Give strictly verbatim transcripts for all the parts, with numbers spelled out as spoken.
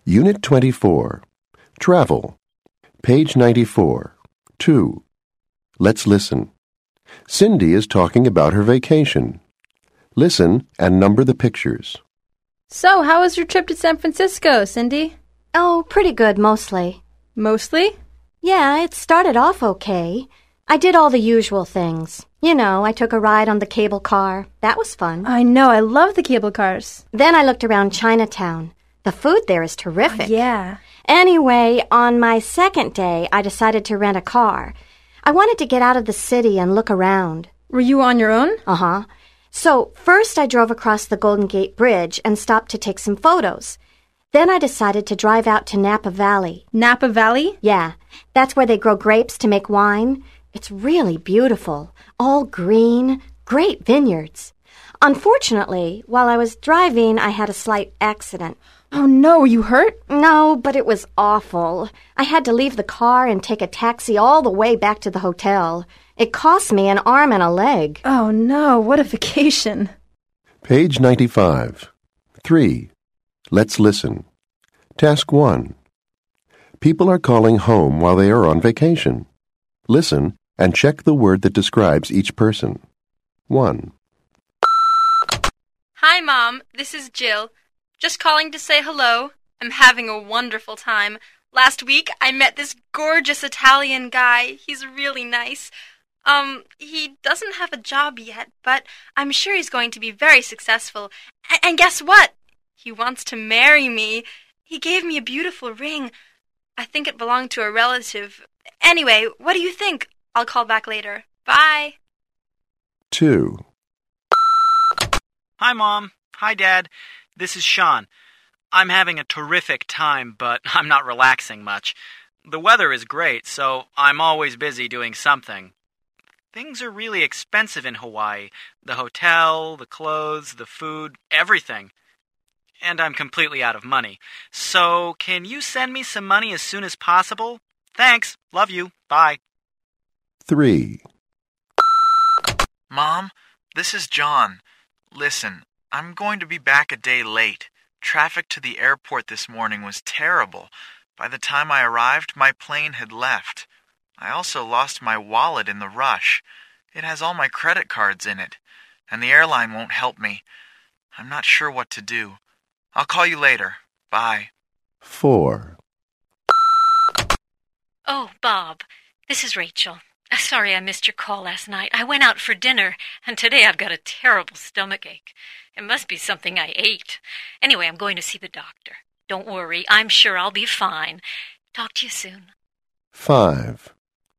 Unit twenty-four. Travel. Page ninety-four. two. Let's listen. Cindy is talking about her vacation. Listen and number the pictures. So, how was your trip to San Francisco, Cindy? Oh, pretty good, mostly. Mostly? Yeah, it started off okay. I did all the usual things. You know, I took a ride on the cable car. That was fun. I know, I love the cable cars. Then I looked around Chinatown. The food there is terrific. Oh, yeah. Anyway, on my second day, I decided to rent a car. I wanted to get out of the city and look around. Were you on your own? Uh-huh. So, first I drove across the Golden Gate Bridge and stopped to take some photos. Then I decided to drive out to Napa Valley. Napa Valley? Yeah, that's where they grow grapes to make wine. It's really beautiful, all green, great vineyards. Unfortunately, while I was driving, I had a slight accident. Oh no, were you hurt? No, but it was awful. I had to leave the car and take a taxi all the way back to the hotel. It cost me an arm and a leg. Oh no, what a vacation. Page ninety-five. three. Let's listen. Task one. People are calling home while they are on vacation. Listen and check the word that describes each person. one. Hi, Mom. This is Jill. Just calling to say hello. I'm having a wonderful time. Last week, I met this gorgeous Italian guy. He's really nice. Um, he doesn't have a job yet, but I'm sure he's going to be very successful. A- and guess what? He wants to marry me. He gave me a beautiful ring. I think it belonged to a relative. Anyway, what do you think? I'll call back later. Bye. two. Hi, Mom. Hi, Dad. This is Sean. I'm having a terrific time, but I'm not relaxing much. The weather is great, so I'm always busy doing something. Things are really expensive in Hawaii. The hotel, the clothes, the food, everything. And I'm completely out of money. So, can you send me some money as soon as possible? Thanks. Love you. Bye. three. Mom, this is John. Listen, I'm going to be back a day late. Traffic to the airport this morning was terrible. By the time I arrived, my plane had left. I also lost my wallet in the rush. It has all my credit cards in it, and the airline won't help me. I'm not sure what to do. I'll call you later. Bye. four. Oh, Bob, this is Rachel. Sorry I missed your call last night. I went out for dinner, and today I've got a terrible stomachache. It must be something I ate. Anyway, I'm going to see the doctor. Don't worry, I'm sure I'll be fine. Talk to you soon. five.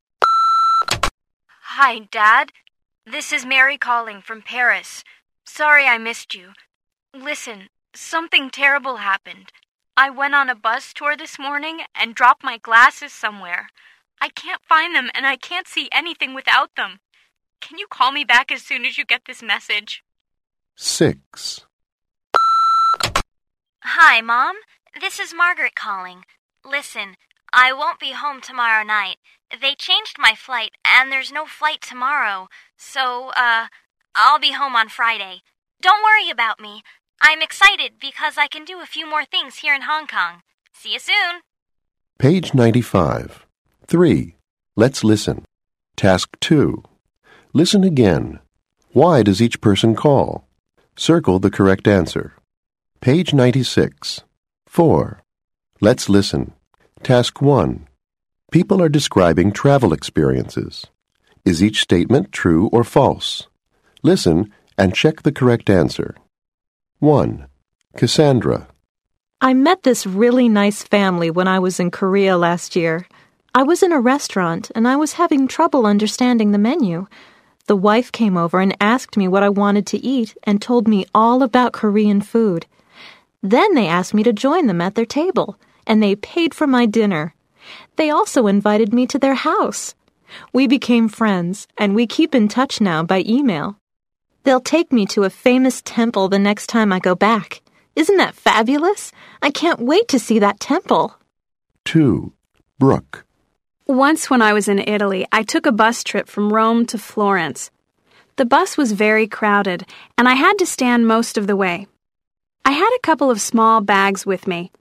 Hi, Dad. This is Mary calling from Paris. Sorry I missed you. Listen, something terrible happened. I went on a bus tour this morning and dropped my glasses somewhere. I can't find them, and I can't see anything without them. Can you call me back as soon as you get this message? six. Hi, Mom. This is Margaret calling. Listen, I won't be home tomorrow night. They changed my flight, and there's no flight tomorrow. So, uh, I'll be home on Friday. Don't worry about me. I'm excited because I can do a few more things here in Hong Kong. See you soon. Page ninety-five. three. Let's listen. Task two. Listen again. Why does each person call? Circle the correct answer. Page ninety-six. four. Let's listen. Task one. People are describing travel experiences. Is each statement true or false? Listen and check the correct answer. one. Cassandra. I met this really nice family when I was in Korea last year. I was in a restaurant and I was having trouble understanding the menu. The wife came over and asked me what I wanted to eat and told me all about Korean food. Then they asked me to join them at their table, and they paid for my dinner. They also invited me to their house. We became friends, and we keep in touch now by email. They'll take me to a famous temple the next time I go back. Isn't that fabulous? I can't wait to see that temple. two. Brooke. Once when I was in Italy, I took a bus trip from Rome to Florence. The bus was very crowded, and I had to stand most of the way. I had a couple of small bags with me.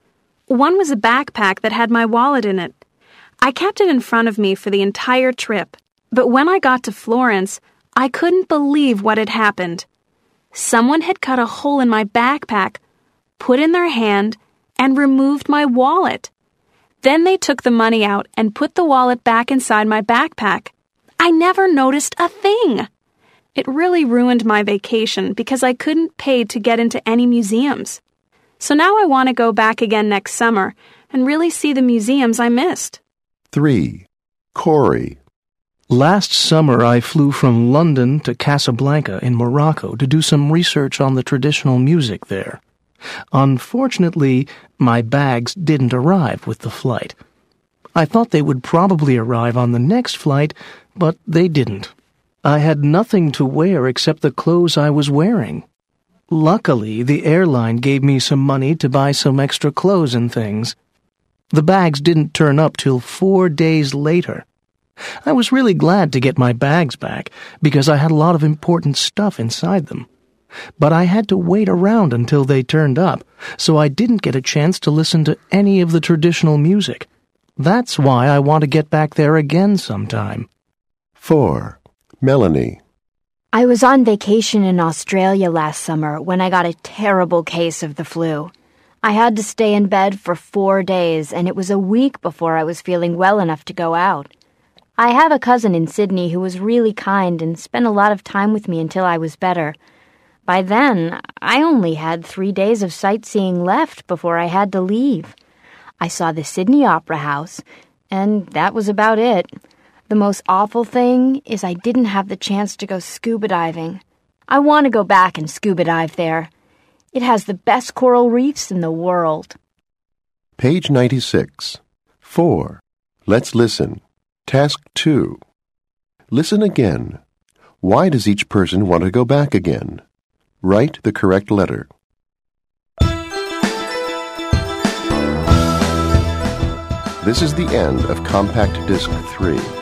One was a backpack that had my wallet in it. I kept it in front of me for the entire trip, but when I got to Florence, I couldn't believe what had happened. Someone had cut a hole in my backpack, put in their hand, and removed my wallet. Then they took the money out and put the wallet back inside my backpack. I never noticed a thing. It really ruined my vacation because I couldn't pay to get into any museums. So now I want to go back again next summer and really see the museums I missed. three. Corey. Last summer, I flew from London to Casablanca in Morocco to do some research on the traditional music there. Unfortunately, my bags didn't arrive with the flight. I thought they would probably arrive on the next flight, but they didn't. I had nothing to wear except the clothes I was wearing. Luckily, the airline gave me some money to buy some extra clothes and things. The bags didn't turn up till four days later. I was really glad to get my bags back because I had a lot of important stuff inside them. But I had to wait around until they turned up, so I didn't get a chance to listen to any of the traditional music. That's why I want to get back there again sometime. four. Melanie. I was on vacation in Australia last summer when I got a terrible case of the flu. I had to stay in bed for four days, and it was a week before I was feeling well enough to go out. I have a cousin in Sydney who was really kind and spent a lot of time with me until I was better. By then, I only had three days of sightseeing left before I had to leave. I saw the Sydney Opera House, and that was about it. The most awful thing is I didn't have the chance to go scuba diving. I want to go back and scuba dive there. It has the best coral reefs in the world. Page ninety-six. four. Let's listen. Task two. Listen again. Why does each person want to go back again? Write the correct letter. This is the end of Compact Disc three.